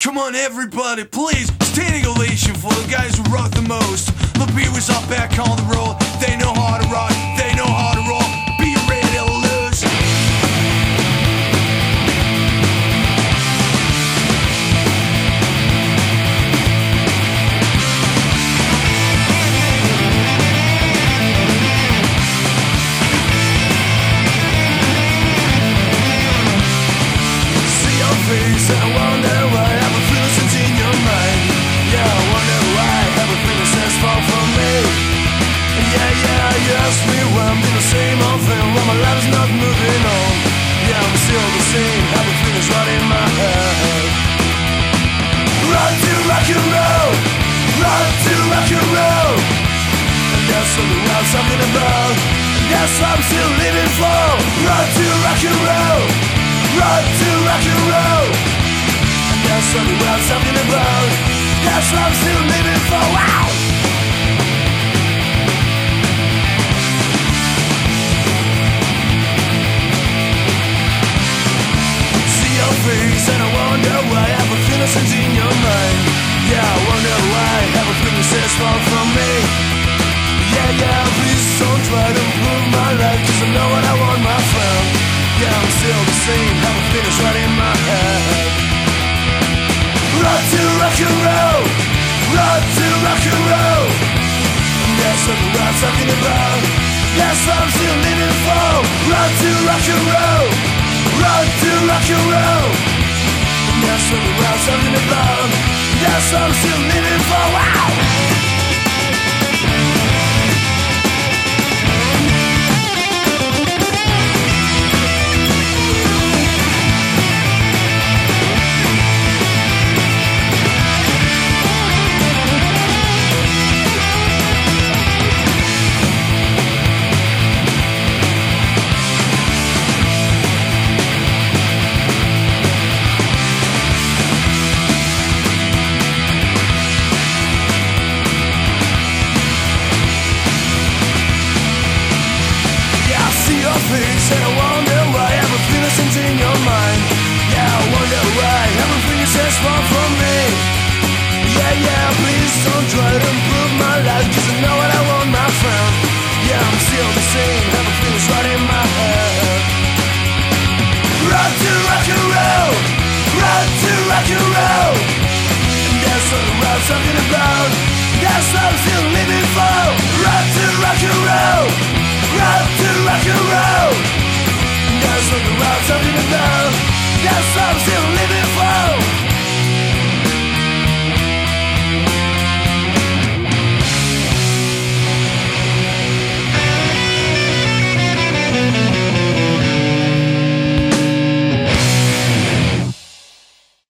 Come on everybody, please, standing ovation for the guys who rock the most. The Beavers are back on the road. They know how to rock, they know how to roll. Be ready to lose. See your face and I wonder why everything is in your mind. Yeah, I wonder why everything says far from me. Yeah, you ask me why I'm doing the same old thing, why my life is not moving on. Yeah, I'm still the same, everything is right in my head. Run to rock and roll, run to rock and roll. And that's what I'm talking about, and that's what I'm still living for. Run to rock and roll, run to rock and roll. And that's what I'm talking about, that's what I'm still living for. Wow! Face and I wonder why everything is in your mind. Yeah, I wonder why everything is says far from me. Yeah, please don't try to improve my life, cause I know what I want, my friend. Yeah, I'm still the same, everything is right in my head. Run to rock and roll, run to rock and roll. And that's what I'm talking about, that's what I'm still living for. Run to rock and roll, run to rock and roll. And that's what I'm talking about, that's what I'm still living for. Wow! And I wonder why everything is in your mind. Yeah, I wonder why everything is as far from me. Yeah, please don't try to improve my life, cause I know what I want, my friend. Yeah, I'm still the same, everything is right in my head. Run to rock and roll, run to rock and roll. And that's what I'm talking about, that's what I'm still living for. Run to rock and roll, run to rock and roll. That's what I'm talking about, that's what I'm still living for.